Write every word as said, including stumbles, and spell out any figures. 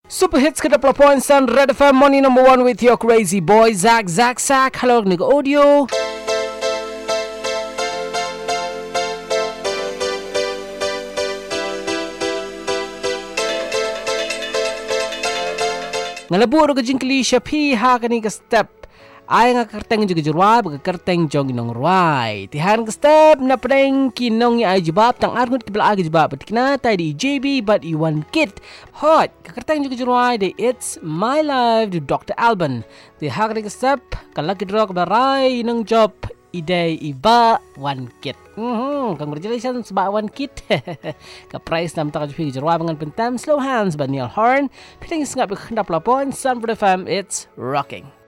Super hits ke dua puluh point Sun Red F M Money number one with your crazy boy Zach Zach Zach. Hello nego audio. Ngalabu ke jingkli syapi ha kani ke step. Ay nga kerteng juga jurwai bagi kerteng jong inong ruai. Tihan ke step na pedeng kinong ya ay jibab tang arngut ke belagi jibab. Betikna tay di J B but i one kid. Hot ke kerteng juga jurwai di It's My Life di Doctor Alban. Tihan ke step kalau kidro ke berai inong job ide iba one kid. Hmm, congratulations ba one kid. Ka price nam tak jupi jurwai dengan pentam slow hands by Neil Horn. Piteng singap ke kendap lapon Sun F M. It's rocking.